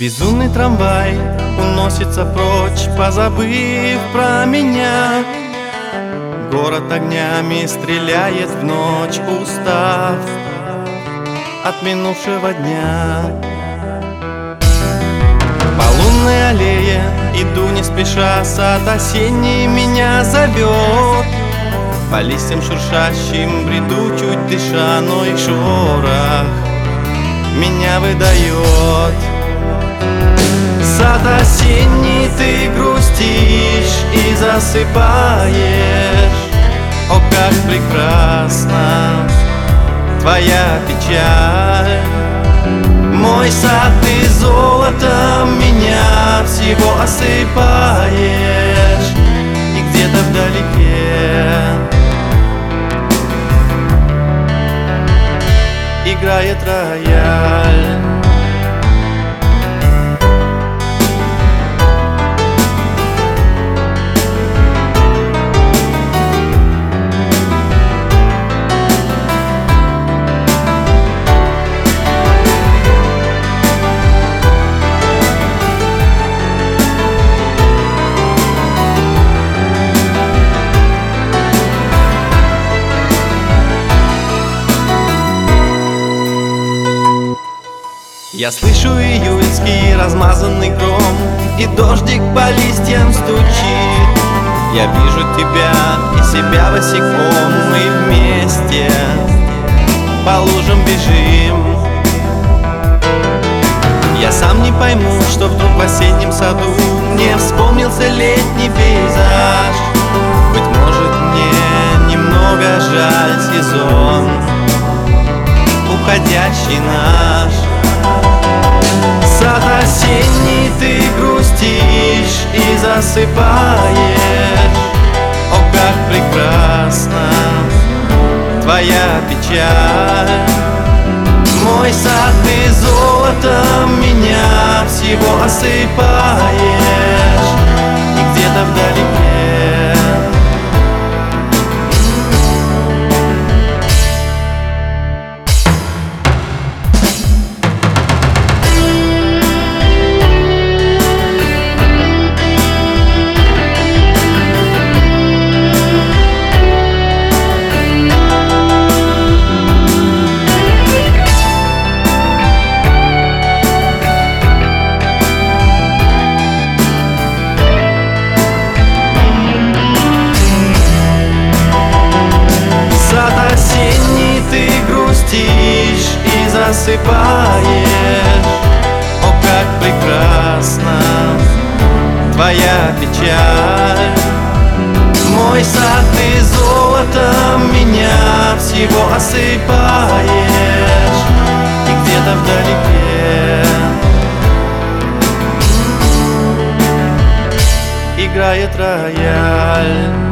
Безумный трамвай уносится прочь, позабыв про меня. Город огнями стреляет в ночь, устав от минувшего дня. По лунной аллее иду не спеша, сад осенний меня зовет. По листьям шуршащим бреду, чуть дыша, но их шорох меня выдает. Сад осенний, ты грустишь и засыпаешь. О, как прекрасна твоя печаль! Мой сад, ты золотом меня всего осыпаешь. И где-то вдалеке играет рояль. Я слышу июльский размазанный гром, и дождик по листьям стучит. Я вижу тебя и себя босиком, мы вместе по лужам бежим. Я сам не пойму, что вдруг в осеннем саду мне вспомнился летний пейзаж. Быть может, мне немного жаль сезон уходящий наш. Сад осенний, ты грустишь и засыпаешь. О, как прекрасна твоя печаль! Мой сад, ты золотом меня всего осыпаешь. И где-то вдалеке и засыпаешь. О, как прекрасна твоя печаль! Мой сад, ты золотом меня всего осыпаешь. И где-то вдалеке играет рояль.